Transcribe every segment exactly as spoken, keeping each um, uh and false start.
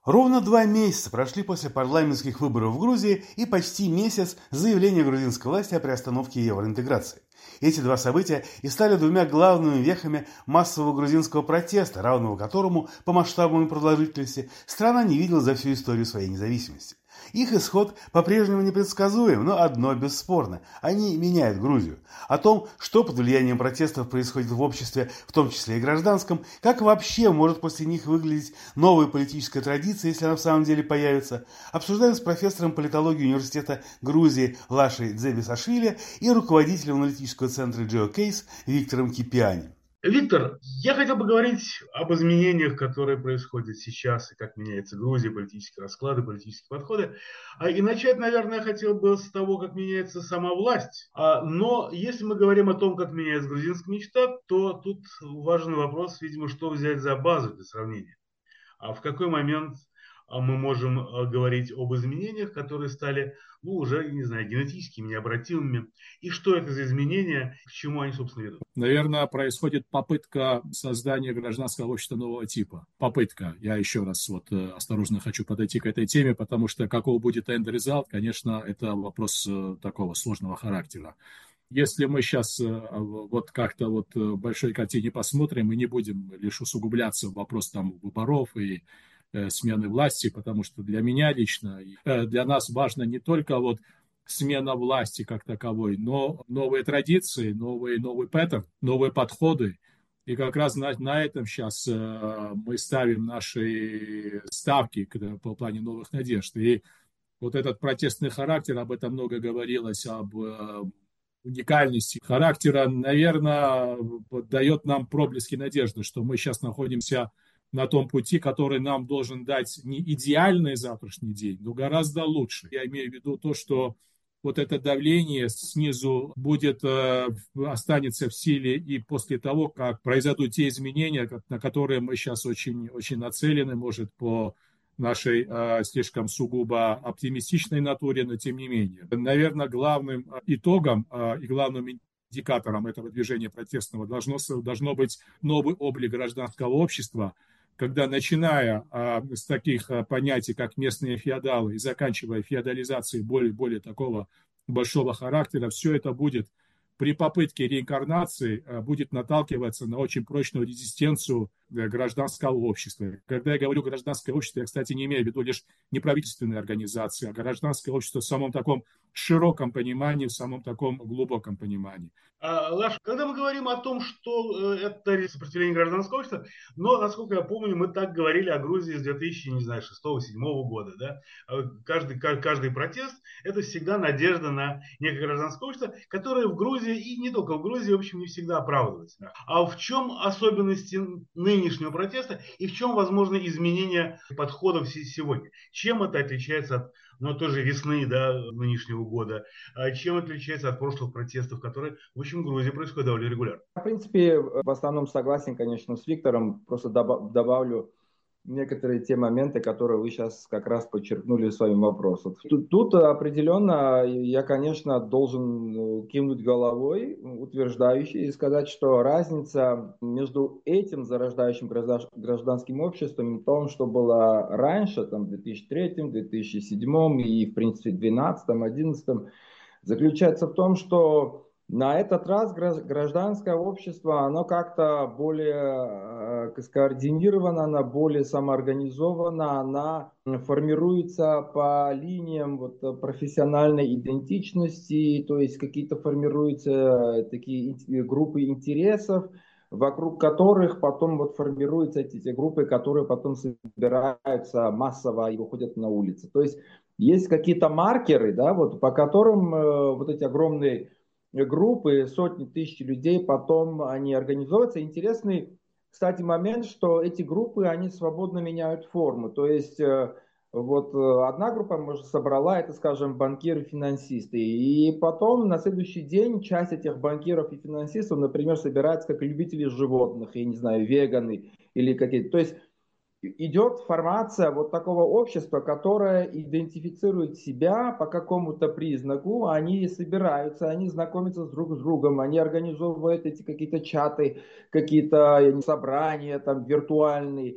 Ровно два месяца прошли после парламентских выборов в Грузии и почти месяц заявления грузинской власти о приостановке евроинтеграции. Эти два события и стали двумя главными вехами массового грузинского протеста, равного которому по масштабам и продолжительности страна не видела за всю историю своей независимости. Их исход по-прежнему непредсказуем, но одно бесспорно – они меняют Грузию. О том, что под влиянием протестов происходит в обществе, в том числе и гражданском, как вообще может после них выглядеть новая политическая традиция, если она в самом деле появится, обсуждаем с профессором политологии Университета Грузии Лашей Дзебисашвили и руководителем аналитического центра GeoCase Виктором Кипиани. Виктор, я хотел бы говорить об изменениях, которые происходят сейчас, и как меняется Грузия, политические расклады, политические подходы. И начать, наверное, я хотел бы с того, как меняется сама власть. Но если мы говорим о том, как меняется грузинская мечта, то тут важный вопрос, видимо, что взять за базу для сравнения. А в какой момент мы можем говорить об изменениях, которые стали, ну, уже, не знаю, генетическими, необратимыми. И что это за изменения, к чему они, собственно, ведут? Наверное, происходит попытка создания гражданского общества нового типа. Попытка. Я еще раз вот осторожно хочу подойти к этой теме, потому что какого будет end result, конечно, это вопрос такого сложного характера. Если мы сейчас вот как-то вот в большой картине посмотрим и не будем лишь усугубляться в вопрос там выборов и смены власти, потому что для меня лично, для нас важно не только вот смена власти как таковой, но новые традиции, новые, новый паттерн, новые подходы. И как раз на, на этом сейчас мы ставим наши ставки по плане новых надежд. И вот этот протестный характер, об этом много говорилось, об уникальности характера, наверное, дает нам проблески надежды, что мы сейчас находимся на том пути, который нам должен дать не идеальный завтрашний день, но гораздо лучше. Я имею в виду то, что вот это давление снизу будет, э, останется в силе и после того, как произойдут те изменения, на которые мы сейчас очень, очень нацелены, может, по нашей э, слишком сугубо оптимистичной натуре, но тем не менее. Наверное, главным итогом э, и главным индикатором этого движения протестного должно, должно быть новый облик гражданского общества, когда, начиная а, с таких а, понятий, как местные феодалы, и заканчивая феодализацией более, более такого большого характера, все это будет при попытке реинкарнации а, будет наталкиваться на очень прочную резистенцию а, гражданского общества. Когда я говорю гражданское общество, я, кстати, не имею в виду лишь неправительственные организации, а гражданское общество в самом таком широком понимании, в самом таком глубоком понимании. Лаш, когда мы говорим о том, что это сопротивление гражданского общества, но, насколько я помню, мы так говорили о Грузии с две тысячи шестого-седьмого года. Да? Каждый, каждый протест – это всегда надежда на некое гражданское общество, которое в Грузии, и не только в Грузии, в общем, не всегда оправдывается. Да? А в чем особенности нынешнего протеста и в чем возможны изменения подходов сегодня? Чем это отличается от но тоже весны, да, нынешнего года? Чем отличается от прошлых протестов, которые, в общем, в Грузии происходят довольно регулярно? В принципе, в основном согласен, конечно, с Виктором. Просто добавлю некоторые те моменты, которые вы сейчас как раз подчеркнули в своем вопросе. Тут, тут определенно я, конечно, должен кивнуть головой, утверждающий, и сказать, что разница между этим зарождающим гражданским обществом и том, что было раньше, там, в две тысячи третьем, две тысячи седьмом и, в принципе, в две тысячи двенадцатом, две тысячи одиннадцатом, заключается в том, что на этот раз гражданское общество, оно как-то более э, скоординировано, оно более самоорганизовано, оно формируется по линиям вот, профессиональной идентичности, то есть какие-то формируются такие группы интересов, вокруг которых потом вот формируются эти, эти группы, которые потом собираются массово и выходят на улицы. То есть есть какие-то маркеры, да, вот, по которым э, вот эти огромные группы, сотни тысяч людей, потом они организуются. Интересный, кстати, момент, что эти группы, они свободно меняют форму. То есть, вот одна группа, может, собрала, это, скажем, банкиры-финансисты. И потом на следующий день часть этих банкиров и финансистов, например, собирается как любители животных, я не знаю, веганы или какие-то. То есть, идет формация вот такого общества, которое идентифицирует себя по какому-то признаку, они собираются, они знакомятся с друг с другом, они организовывают эти какие-то чаты, какие-то собрания там виртуальные.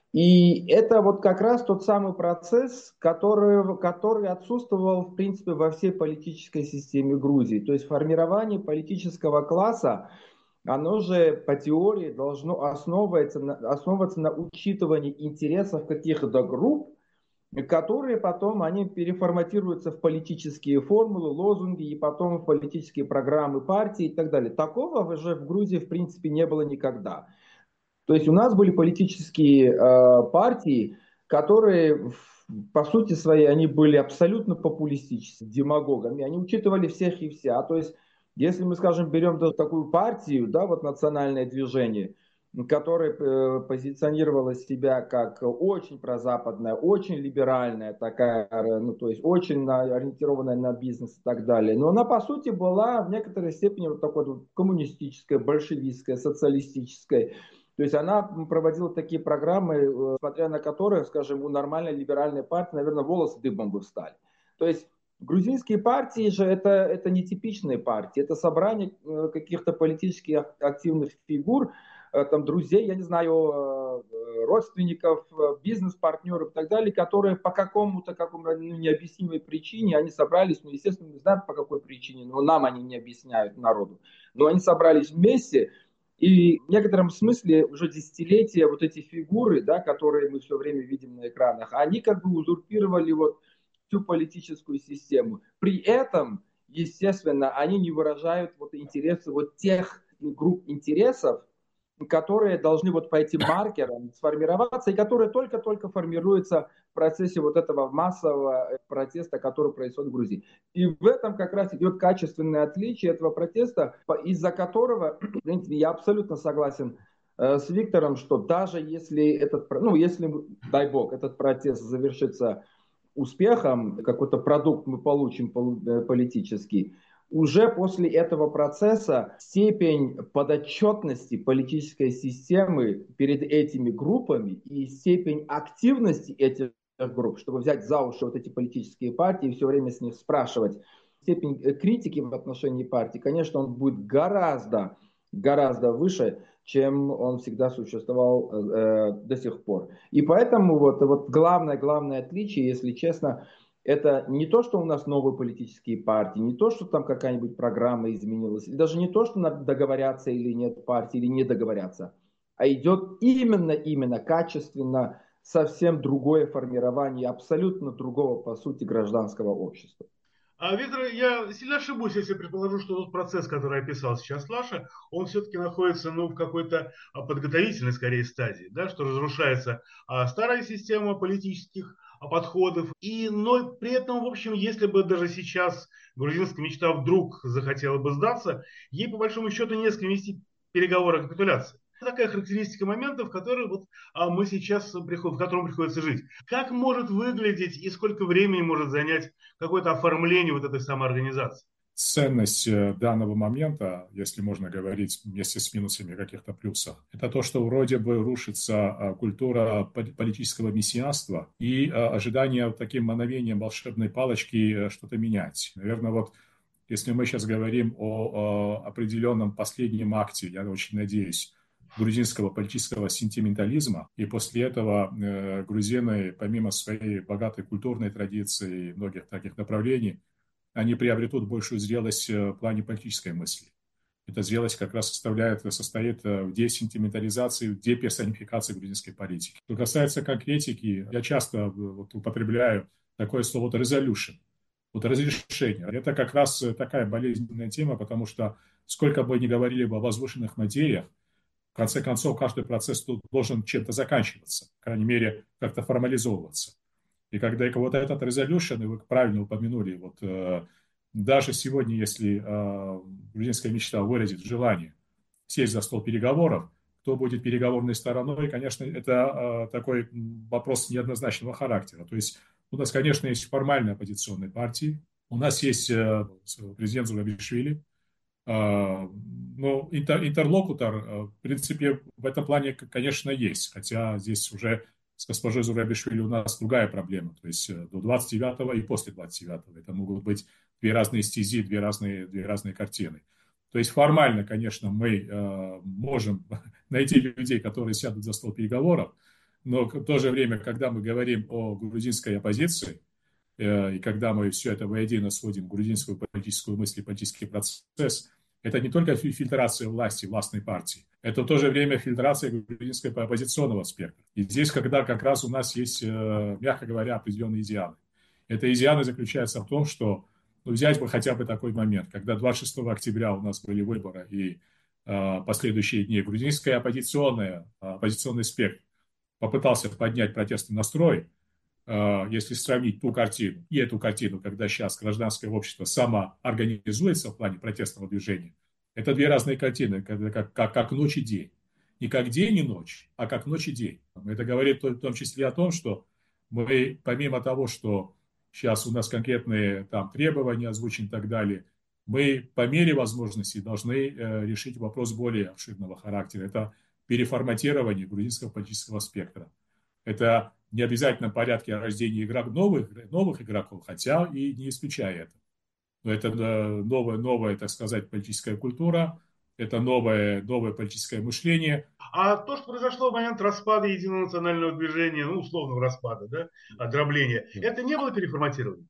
И это вот как раз тот самый процесс, который, который отсутствовал, в принципе, во всей политической системе Грузии. То есть формирование политического класса, оно же по теории должно основываться на, основываться на учитывании интересов каких-то групп, которые потом они переформатируются в политические формулы, лозунги и потом в политические программы партии и так далее. Такого же в Грузии в принципе не было никогда. То есть у нас были политические э, партии, которые по сути своей они были абсолютно популистическими, демагогами. Они учитывали всех и вся. То есть если мы, скажем, берем даже такую партию, да, вот национальное движение, которая э, позиционировала себя как очень прозападная, очень либеральная такая, ну, то есть очень на, ориентированная на бизнес и так далее. Но она, по сути, была в некоторой степени вот такой вот коммунистической, большевистской, социалистической. То есть она проводила такие программы, смотря на которые, скажем, у нормальной либеральной партии, наверное, волосы дыбом бы встали. То есть грузинские партии же это, это не типичные партии, это собрание каких-то политически активных фигур, там, друзей, я не знаю, родственников, бизнес-партнеров и так далее, которые по какому-то какому-то ну, необъяснимой причине, они собрались, ну, естественно, не знаю по какой причине, но нам они не объясняют, народу, но они собрались вместе. И в некотором смысле уже десятилетия вот эти фигуры, да, которые мы все время видим на экранах, они как бы узурпировали вот всю политическую систему. При этом, естественно, они не выражают вот интересы вот тех групп интересов, которые должны вот по этим маркерам сформироваться и которые только-только формируются в процессе вот этого массового протеста, который происходит в Грузии. И в этом как раз идет качественное отличие этого протеста, из-за которого, в принципе, я абсолютно согласен э, с Виктором, что даже если этот, ну, если, дай бог, этот протест завершится успехом, какой-то продукт мы получим политический, уже после этого процесса степень подотчетности политической системы перед этими группами и степень активности этих групп, чтобы взять за уши вот эти политические партии и все время с них спрашивать, степень критики в отношении партии, конечно, он будет гораздо, гораздо выше, чем он всегда существовал э, до сих пор. И поэтому вот, вот главное, главное отличие, если честно, это не то, что у нас новые политические партии, не то, что там какая-нибудь программа изменилась, и даже не то, что надо договорятся или нет партии, или не договорятся, а идет именно, именно качественно совсем другое формирование абсолютно другого, по сути, гражданского общества. А, Виктор, я сильно ошибусь, если предположу, что тот процесс, который описал сейчас Лаша, он все-таки находится ну, в какой-то подготовительной, скорее, стадии, да, что разрушается а, старая система политических а, подходов. И, но при этом, в общем, если бы даже сейчас грузинская мечта вдруг захотела бы сдаться, ей, по большому счету, не с кем вести переговоры о капитуляции. Такая характеристика момента, в которой вот, а, мы сейчас, в котором приходится жить. Как может выглядеть и сколько времени может занять какое-то оформление вот этой самоорганизации? Ценность данного момента, если можно говорить вместе с минусами каких-то плюсов, это то, что вроде бы рушится культура политического мессианства и ожидание таким мановением волшебной палочки что-то менять. Наверное, вот если мы сейчас говорим о определенном последнем акте, я очень надеюсь, грузинского политического сентиментализма. И после этого э, грузины, помимо своей богатой культурной традиции и многих таких направлений, они приобретут большую зрелость в плане политической мысли. Эта зрелость как раз составляет, состоит в десентиментализации, в деперсонификации грузинской политики. Что касается конкретики, я часто вот, употребляю такое слово вот, resolution. Вот разрешение. Это как раз такая болезненная тема, потому что сколько бы ни говорили бы о возвышенных материях, в конце концов, каждый процесс тут должен чем-то заканчиваться, по крайней мере, как-то формализовываться. И когда вот этот resolution, и вы правильно упомянули, вот э, даже сегодня, если э, грузинская мечта выразит желание сесть за стол переговоров, кто будет переговорной стороной, конечно, это э, такой вопрос неоднозначного характера. То есть у нас, конечно, есть формальные оппозиционные партии, у нас есть э, президент Зурабишвили, но интерлокутор, в принципе, в этом плане, конечно, есть. Хотя здесь уже с госпожой Зурабишвили у нас другая проблема. То есть до двадцать девятого и после двадцать девятого. Это могут быть две разные стези, две разные, две разные картины. То есть формально, конечно, мы можем найти людей, которые сядут за стол переговоров. Но в то же время, когда мы говорим о грузинской оппозиции, и когда мы все это воедино сводим грузинскую политическую мысль и политический процесс, это не только фильтрация власти, властной партии, это в то же время фильтрация грузинского оппозиционного спектра. И здесь, когда как раз у нас есть, мягко говоря, определенные изъяны. Это изъяны заключаются в том, что, ну, взять бы хотя бы такой момент, когда двадцать шестого октября у нас были выборы и э, последующие дни, грузинская оппозиционная, оппозиционный спектр попытался поднять протестный настрой. Если сравнить ту картину и эту картину, когда сейчас гражданское общество самоорганизуется в плане протестного движения, это две разные картины, как, как, как ночь и день. Не как день и ночь, а как ночь и день. Это говорит в том числе о том, что мы, помимо того, что сейчас у нас конкретные там требования озвучены и так далее, мы по мере возможности должны э, решить вопрос более обширного характера. Это переформатирование грузинского политического спектра. Это не обязательно в порядке рождения игрок новых, новых игроков, хотя и не исключая это. Но это новая, новая, так сказать, политическая культура, это новое, новое политическое мышление. А то, что произошло в момент распада единого национального движения, ну, условного распада, да, дробления, это не было переформатировано?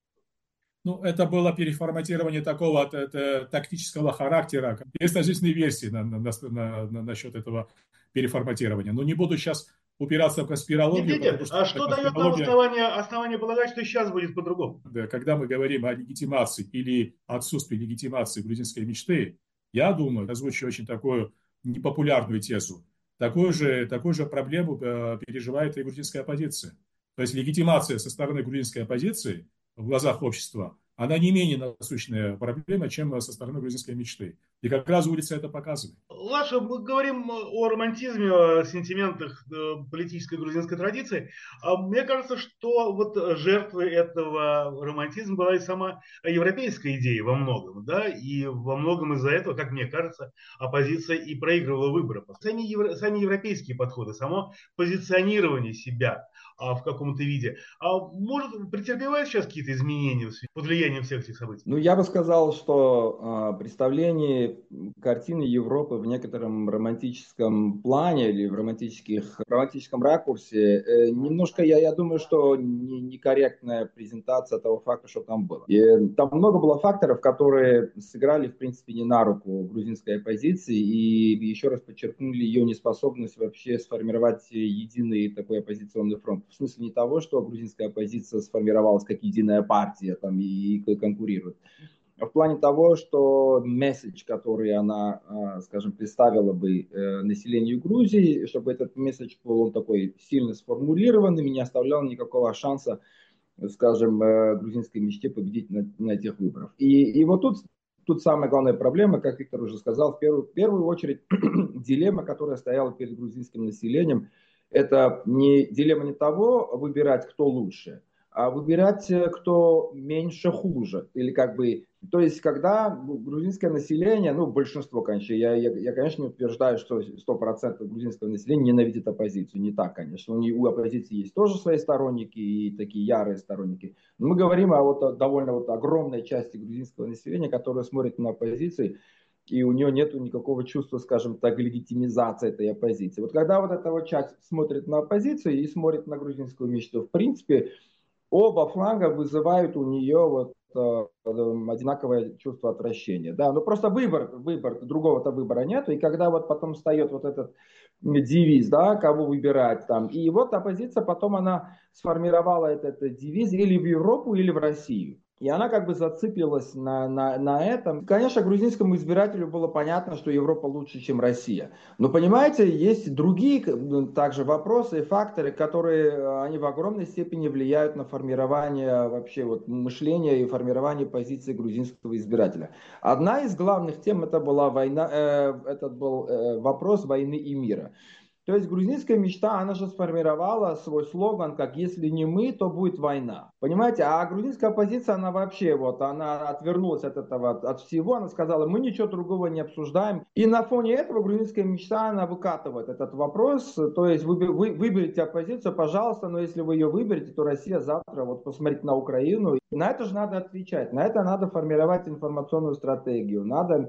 Ну, это было переформатирование такого это, тактического характера. Есть различные версии на, на, на, на, насчет этого переформатирования. Но не буду сейчас упираться в конспирологию. Нет, нет, нет. Что а что дает нам основание, основание полагать, что сейчас будет по-другому? Когда мы говорим о легитимации или отсутствии легитимации грузинской мечты, я думаю, озвучу очень такую непопулярную тезу. Такую же, такую же проблему переживает и грузинская оппозиция. То есть легитимация со стороны грузинской оппозиции в глазах общества, она не менее насущная проблема, чем со стороны грузинской мечты. И как раз улица это показывает. Лаша, мы говорим о романтизме, о сентиментах политической грузинской традиции. А мне кажется, что вот жертвой этого романтизма была и сама европейская идея во многом. Да? И во многом из-за этого, как мне кажется, оппозиция и проигрывала выборы. Сами, евро, сами европейские подходы, само позиционирование себя в каком-то виде. А может, претерпевает сейчас какие-то изменения под влиянием всех этих событий? Ну, я бы сказал, что э, представление картины Европы в некотором романтическом плане или в романтических, романтическом ракурсе, э, немножко, я, я думаю, что не, некорректная презентация того факта, что там было. И там много было факторов, которые сыграли, в принципе, не на руку грузинской оппозиции и еще раз подчеркнули ее неспособность вообще сформировать единый такой оппозиционный фронт. В смысле не того, что грузинская оппозиция сформировалась как единая партия там, и конкурирует. В плане того, что месседж, который она, скажем, представила бы населению Грузии, чтобы этот месседж был он такой сильно сформулированный, не оставлял никакого шанса, скажем, грузинской мечте победить на, на этих выборах. И, и вот тут, тут самая главная проблема, как Виктор уже сказал, в первую, в первую очередь дилемма, которая стояла перед грузинским населением, это не дилемма не того выбирать, кто лучше, а выбирать, кто меньше хуже. Или как бы, то есть, когда грузинское население, ну, большинство, конечно, я, я, я конечно, не утверждаю, что сто процентов грузинского населения ненавидит оппозицию. Не так, конечно. У, у оппозиции есть тоже свои сторонники и такие ярые сторонники. Но мы говорим о вот довольно вот огромной части грузинского населения, которая смотрит на оппозицию, и у нее нет никакого чувства, скажем так, легитимизации этой оппозиции. Вот когда вот эта вот часть смотрит на оппозицию и смотрит на грузинскую мечту, в принципе, оба фланга вызывают у нее вот э, одинаковое чувство отвращения. Да, но просто выбор, выбор, другого-то выбора нет. И когда вот потом встает вот этот девиз, да, кого выбирать там. И вот оппозиция потом она сформировала этот, этот девиз или в Европу, или в Россию. И она как бы зациклилась на, на, на этом. Конечно, грузинскому избирателю было понятно, что Европа лучше, чем Россия. Но, понимаете, есть другие также вопросы и факторы, которые они в огромной степени влияют на формирование вообще вот мышления и формирование позиции грузинского избирателя. Одна из главных тем это была война, э, этот был э, вопрос войны и мира. То есть грузинская мечта, она же сформировала свой слоган, как «если не мы, то будет война». Понимаете, а грузинская оппозиция, она вообще вот, она отвернулась от этого, от всего, она сказала, мы ничего другого не обсуждаем. И на фоне этого грузинская мечта, она выкатывает этот вопрос, то есть вы, вы выберите оппозицию, пожалуйста, но если вы ее выберете, то Россия завтра, вот посмотрите на Украину, на это же надо отвечать, на это надо формировать информационную стратегию, надо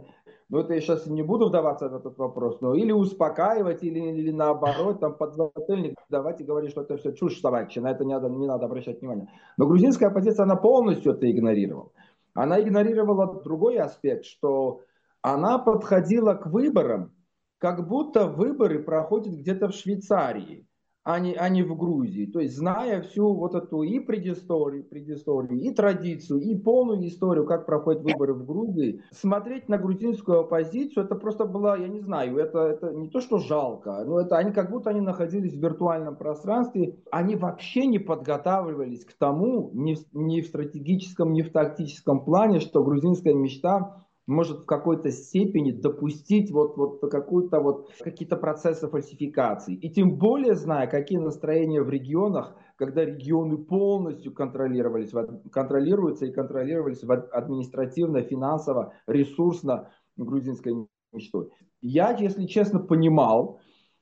ну это я сейчас не буду вдаваться в этот вопрос, но или успокаивать, или, или наоборот, там подзатыльник давать и говорить, что это все чушь собачья, на это не надо, не надо обращать внимание. Но грузинская оппозиция, она полностью это игнорировала. Она игнорировала другой аспект, что она подходила к выборам, как будто выборы проходят где-то в Швейцарии, а не, а не в Грузии. То есть, зная всю вот эту и предысторию, предысторию, и традицию, и полную историю, как проходят выборы в Грузии, смотреть на грузинскую оппозицию, это просто было, я не знаю, это, это не то, что жалко, но это они как будто они находились в виртуальном пространстве, они вообще не подготавливались к тому, ни в, ни в стратегическом, ни в тактическом плане, что грузинская мечта может в какой-то степени допустить вот, вот какую-то вот, какие-то процессы фальсификации. И тем более зная, какие настроения в регионах, когда регионы полностью контролировались, контролируются и контролировались административно, финансово, ресурсно грузинской мечтой. Я, если честно, понимал,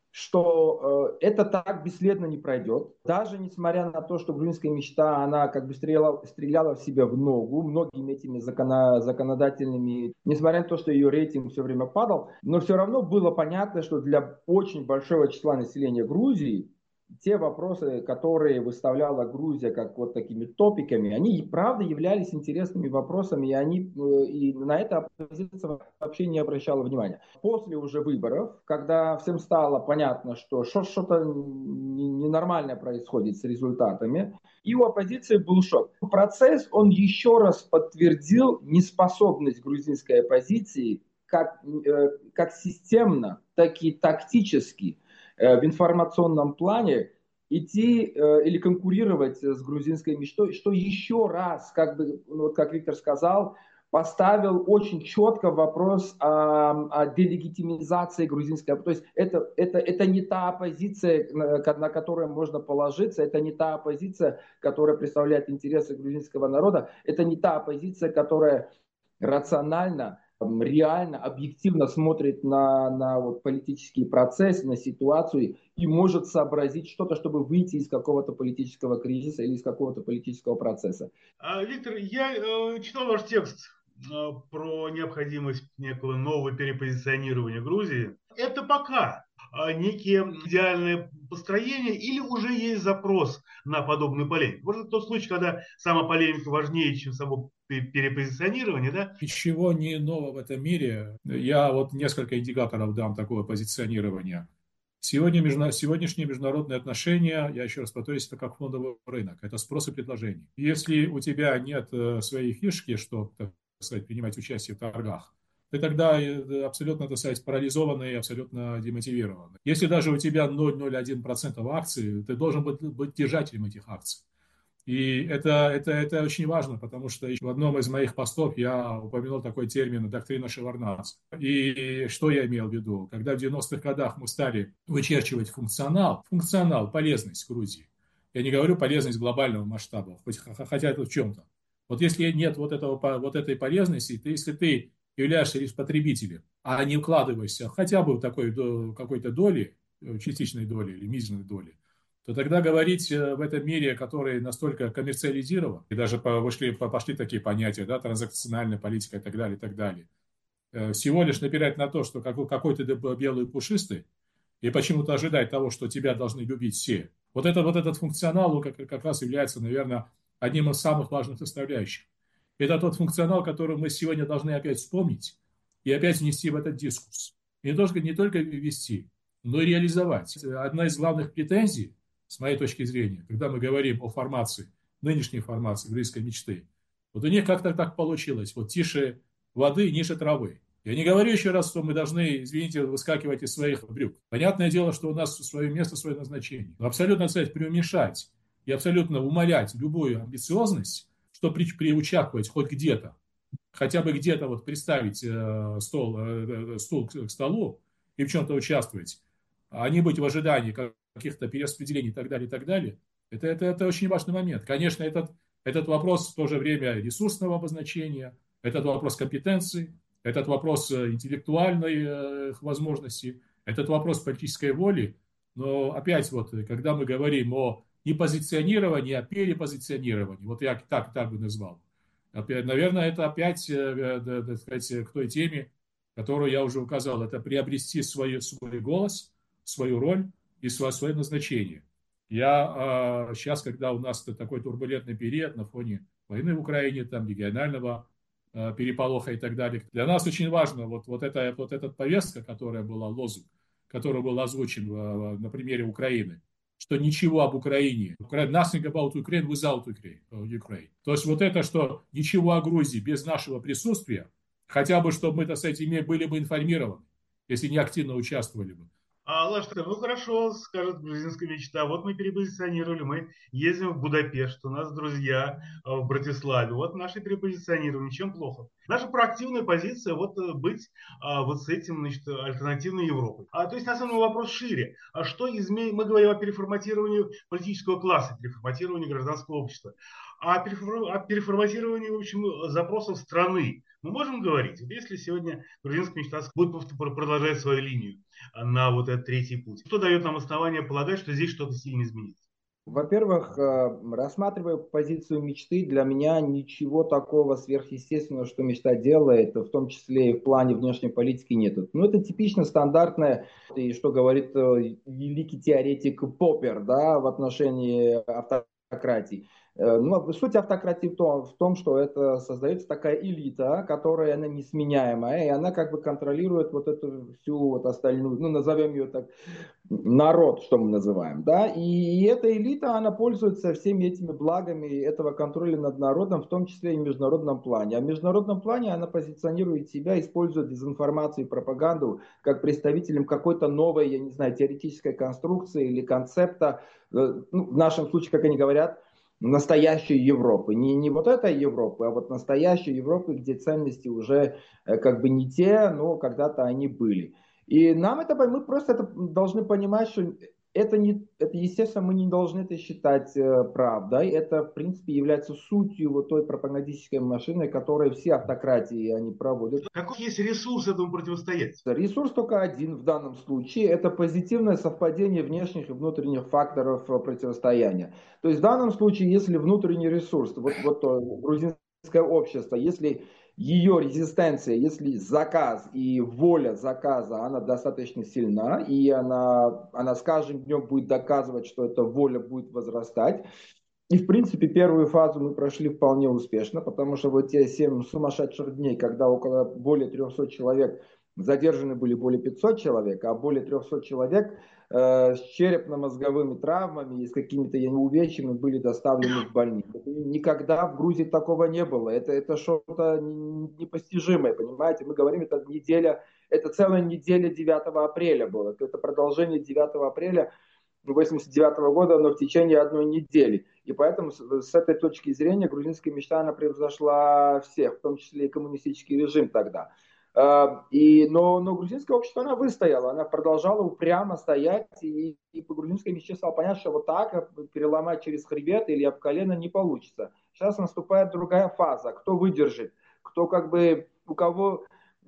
что э, это так бесследно не пройдет. Даже несмотря на то, что грузинская мечта, она как бы стреляла, стреляла в себя в ногу многими этими законо, законодательными, несмотря на то, что ее рейтинг все время падал, но все равно было понятно, что для очень большого числа населения Грузии те вопросы, которые выставляла Грузия как вот такими топиками, они и правда являлись интересными вопросами, и, они, и на это оппозиция вообще не обращала внимания. После уже выборов, когда всем стало понятно, что что-то ненормальное происходит с результатами, и у оппозиции был шок. Процесс, он еще раз подтвердил неспособность грузинской оппозиции как, как системно, так и тактически в информационном плане идти э, или конкурировать с грузинской мечтой, что еще раз, как бы, ну, вот как Виктор сказал, поставил очень четко вопрос о, о делегитимизации грузинской. То есть это, это, это не та оппозиция, на, на которую можно положиться, это не та оппозиция, которая представляет интересы грузинского народа, это не та оппозиция, которая рационально, реально, объективно смотрит на, на вот политический процесс, на ситуацию и может сообразить что-то, чтобы выйти из какого-то политического кризиса или из какого-то политического процесса. А, Виктор, я э, читал ваш текст э, про необходимость некого нового перепозиционирования Грузии. Это пока э, некие идеальные построения или уже есть запрос на подобную полемику? Может, это тот случай, когда сама полемика важнее, чем само перепозиционирование, да? Ничего не нового в этом мире. Я вот несколько индикаторов дам такого позиционирования. Сегодня, между, сегодняшние международные отношения, я еще раз повторюсь, это как фондовый рынок, это спрос и предложение. Если у тебя нет своей фишки, чтобы, так сказать, принимать участие в торгах, ты тогда абсолютно, так сказать, парализованный и абсолютно демотивированный. Если даже у тебя ноль целых ноль ноль один процента акций, ты должен быть, быть держателем этих акций. И это, это, это очень важно, потому что в одном из моих постов я упомянул такой термин «доктрина Шеварднадзе». И что я имел в виду? Когда в девяностых годах мы стали вычерчивать функционал, функционал, полезность Грузии, я не говорю полезность глобального масштаба, хотя это в чем-то. Вот если нет вот, этого, вот этой полезности, то если ты являешься лишь потребителем, а не вкладываешься хотя бы в такой какой-то доли, частичной доли или мизерной доли, то тогда говорить в этом мире, который настолько коммерциализирован, и даже пошли, пошли такие понятия, да, транзакциональная политика и так далее, и так далее, всего лишь напирать на то, что какой ты белый пушистый, и почему-то ожидать того, что тебя должны любить все. Вот, это, вот этот функционал как, как раз является, наверное, одним из самых важных составляющих. Это тот функционал, который мы сегодня должны опять вспомнить и опять внести в этот дискурс. И не только, не только ввести, но и реализовать. Одна из главных претензий, с моей точки зрения, когда мы говорим о формации, нынешней формации грузинской мечты, вот у них как-то так получилось, вот тише воды, ниже травы. Я не говорю еще раз, что мы должны, извините, выскакивать из своих брюк. Понятное дело, что у нас свое место, свое назначение. Но абсолютно, кстати, преуменьшать и абсолютно умалять любую амбициозность, что при, приучаствовать хоть где-то, хотя бы где-то вот представить э, стол, э, стул к, к столу и в чем-то участвовать, а не быть в ожидании каких-то перераспределений и так далее, и так далее, это, это, это очень важный момент. Конечно, этот, этот вопрос в то же время ресурсного обозначения, этот вопрос компетенции, этот вопрос интеллектуальной возможности, этот вопрос политической воли. Но опять вот, когда мы говорим о не позиционировании, а перепозиционировании, вот я так, так бы назвал, опять, наверное, это опять, так сказать, к той теме, которую я уже указал, это приобрести свой, свой голос, свою роль и свое, свое назначение. Я э, сейчас, когда у нас такой турбулентный период на фоне войны в Украине, там, регионального э, переполоха и так далее, для нас очень важно вот, вот, эта, вот эта повестка, которая была, лозунг, который был озвучен э, на примере Украины, что ничего об Украине, nothing about Ukraine without Ukraine. То есть вот это, что ничего о Грузии без нашего присутствия, хотя бы, чтобы мы, так сказать, были бы информированы, если не активно участвовали бы. А Лаша, ну хорошо, скажет грузинская мечта. Вот мы перепозиционировали, мы ездим в Будапешт, у нас друзья в Братиславе. Вот наши перепозиционирование, чем плохо? Наша проактивная позиция вот быть а, вот с этим, значит, альтернативной Европой. А, то есть, на самом деле, вопрос шире. А что изменит? Мы говорим о переформатировании политического класса, переформатировании гражданского общества. А о переформатировании, в общем, запросов страны. Мы можем говорить, вот если сегодня грузинская мечта будет продолжать свою линию на вот этот третий путь, что дает нам основание полагать, что здесь что-то сильно изменится? Во-первых, рассматривая позицию мечты, для меня ничего такого сверхъестественного, что мечта делает, в том числе и в плане внешней политики, нет. Ну, это типично стандартное, и что говорит великий теоретик Поппер, да, в отношении автократии. Но суть автократии в том, в том, что это создается такая элита, которая она несменяемая, и она как бы контролирует вот эту всю вот остальную, ну, назовем ее так, народ, что мы называем, да, и эта элита, она пользуется всеми этими благами этого контроля над народом, в том числе и в международном плане. А в международном плане она позиционирует себя, использует дезинформацию и пропаганду как представителем какой-то новой, я не знаю, теоретической конструкции или концепта, ну, в нашем случае, как они говорят, настоящей Европы. Не, не вот этой Европы, а вот настоящей Европы, где ценности уже как бы не те, но когда-то они были. И нам это, мы просто это должны понимать, что это, не, это, естественно, мы не должны это считать э, правдой. Это, в принципе, является сутью вот той пропагандистской машины, которую все автократии они проводят. Какой есть ресурс этому противостоять? Ресурс только один в данном случае. Это позитивное совпадение внешних и внутренних факторов противостояния. То есть в данном случае, если внутренний ресурс, вот, вот то, грузинское общество, если ее резистенция, если заказ и воля заказа, она достаточно сильна, и она, она с каждым днем будет доказывать, что эта воля будет возрастать. И, в принципе, первую фазу мы прошли вполне успешно, потому что вот те семь сумасшедших дней, когда около более трехсот человек, задержаны были более пятисот человек, а более трехсот человек э, с черепно-мозговыми травмами и с какими-то увечьями были доставлены в больницу. Никогда в Грузии такого не было. Это, это что-то непостижимое, понимаете? Мы говорим, это неделя, это целая неделя девятого апреля была. Это продолжение девятого апреля восемьдесят девятого года, но в течение одной недели. И поэтому с, с этой точки зрения грузинская мечта, она превзошла всех, в том числе и коммунистический режим тогда. И, но, но грузинское общество, она выстояла, она продолжала упрямо стоять, и, и по грузинской мечте стало понятно, что вот так переломать через хребет или об колено не получится. Сейчас наступает другая фаза, кто выдержит, кто как бы, у кого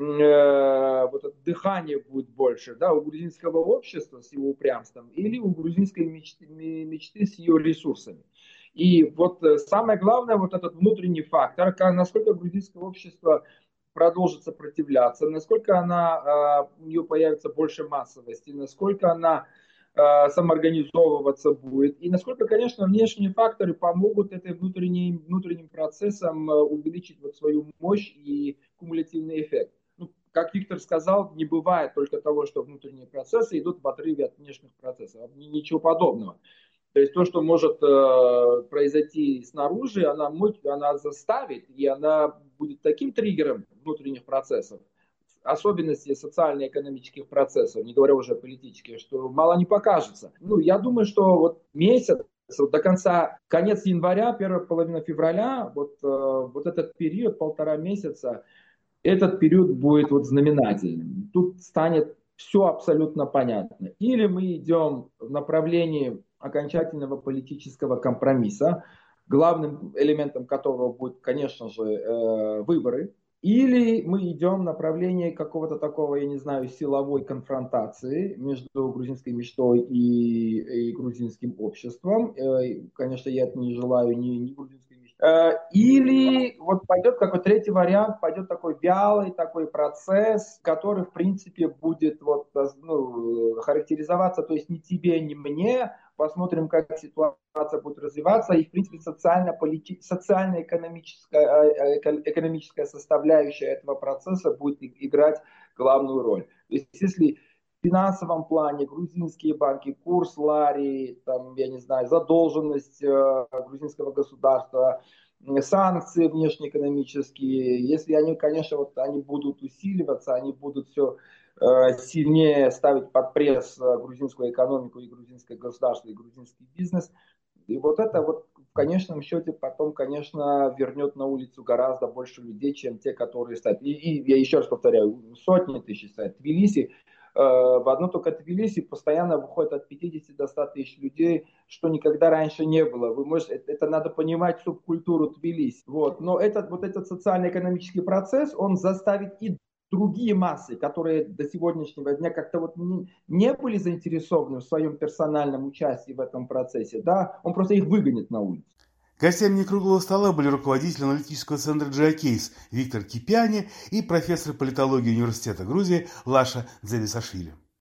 э, вот это дыхание будет больше, да, у грузинского общества с его упрямством или у грузинской мечты, мечты с ее ресурсами. И вот самое главное, вот этот внутренний фактор, насколько грузинское общество продолжит сопротивляться, насколько она, у нее появится больше массовости, насколько она самоорганизовываться будет, и насколько, конечно, внешние факторы помогут этой внутренней, внутренним процессам увеличить вот свою мощь и кумулятивный эффект. Ну, как Виктор сказал, не бывает только того, что внутренние процессы идут в отрыве от внешних процессов, ничего подобного. То есть то, что может э, произойти снаружи, она, она заставит, и она будет таким триггером внутренних процессов, особенности социально-экономических процессов, не говоря уже о политических, что мало не покажется. Ну, я думаю, что вот месяц, вот до конца, конец января, первая половина февраля, вот, э, вот этот период, полтора месяца, этот период будет вот знаменательным. Тут станет все абсолютно понятно. Или мы идем в направлении окончательного политического компромисса, главным элементом которого будет, конечно же, э, выборы, или мы идем в направлении какого-то такого, я не знаю, силовой конфронтации между грузинской мечтой и, и грузинским обществом. Э, конечно, я это не желаю ни, ни грузинской мечте, Или вот пойдет какой третий вариант, пойдет такой вялый такой процесс, который, в принципе, будет вот, ну, характеризоваться, то есть ни тебе, ни мне. Посмотрим, как ситуация будет развиваться. И, в принципе, социально-полити... социально-экономическая экономическая составляющая этого процесса будет играть главную роль. То есть, если в финансовом плане грузинские банки, курс лари, там, я не знаю, задолженность э, грузинского государства, санкции внешнеэкономические, если они, конечно, вот они будут усиливаться, они будут все э, сильнее ставить под пресс грузинскую экономику и грузинское государство, и грузинский бизнес, и вот это вот в конечном счете потом, конечно, вернет на улицу гораздо больше людей, чем те, которые стоят. И, и я еще раз повторяю, сотни тысяч стоят. Тбилиси, в одну только Тбилиси постоянно выходит от пятидесяти до ста тысяч людей, что никогда раньше не было. Вы можете, это, это надо понимать субкультуру Тбилиси. Вот. Но этот, вот этот социально-экономический процесс, он заставит и другие массы, которые до сегодняшнего дня как-то вот не, не были заинтересованы в своем персональном участии в этом процессе, да, он просто их выгонит на улицу. Гостями круглого стола были руководитель аналитического центра Джиакейс Виктор Кипяни и профессор политологии Университета Грузии Лаша Дзевисашвили.